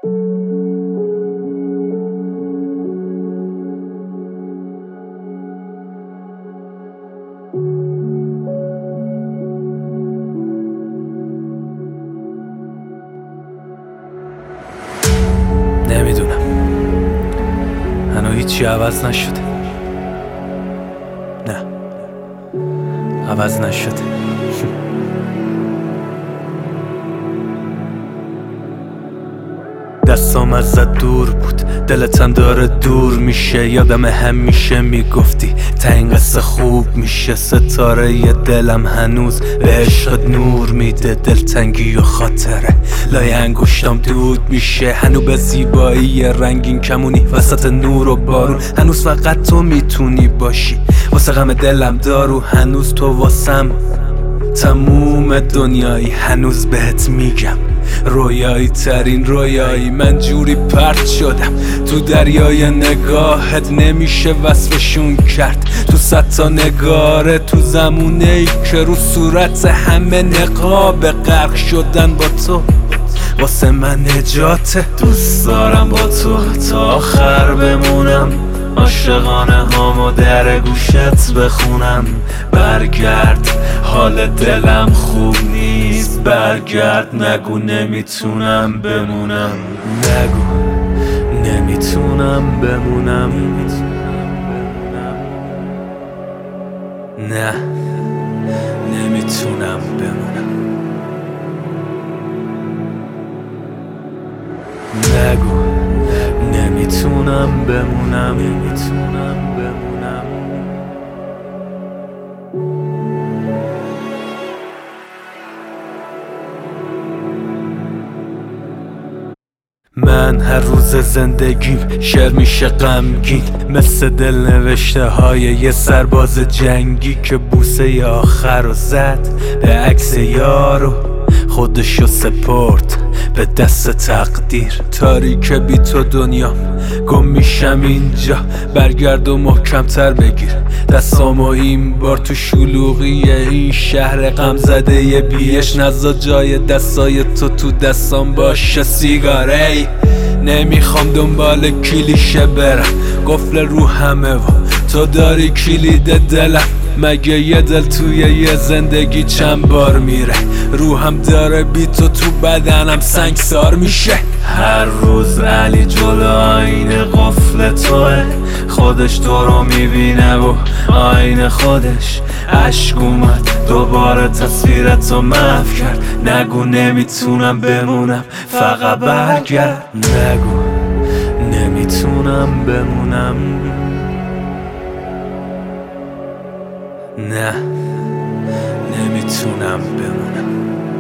نمیدونم، هنو هیچی عوض نشده. نه، عوض نشده. دستام ازت دور بود، دلتم داره دور میشه. یادم همیشه میگفتی تا این قصه خوب میشه. ستاره ی دلم هنوز به عشقت نور میده. دلتنگی و خاطره لای انگشتام دود میشه. هنو به زیبایی رنگین کمونی وسط نور و بارون. هنوز فقط تو میتونی باشی واسه غم دلم دارو. هنوز تو واسم تموم دنیایی. هنوز بهت میگم رویایی ترین رویایی. من جوری پرت شدم تو دریای نگاهت، نمیشه وصفشون کرد. تو 100 تا نگاره تو زمونه ای که رو صورت همه نقاب غرق شدن با تو. واسه من نجاته، دوست دارم با تو تا آخر بمونم. عاشقانه هامو در گوشت بخونم. برگرد، حال دلم خوب نیست. برگرد، نگو نمیتونم بمونم. نگو نمیتونم بمونم. نه، نمیتونم بمونم. نگو نمیتونم بمونم. نمیتونم بمونم. من هر روز زندگیم شعر میشه غمگین، مثل دل نوشته های یه سرباز جنگی که بوسه آخر رو زد به عکس یارو. خودشو سپرد به دست تقدیر. تاریک بی تو دنیام، گم میشم اینجا. برگرد و محکمتر بگیر دستامو این بار. تو شلوغی این شهر غم زده ی بیش، نزا جای دستای تو دستام باشه. سیگاره نمیخوام دنبال کلیشه برم، قفل رو همه و تو داری کلید دلم. مگه یه دل توی یه زندگی چند بار میره؟ روحم داره بی تو بدنم سنگسار میشه. هر روز علی جلو آینه قفل توه، خودش تو رو میبینه و آینه خودش. عشق اومد دوباره تصویرتو محو کرد. نگو نمیتونم بمونم، فقط برگرد. نگو نمیتونم بمونم. نه، نمیتونم بمونم.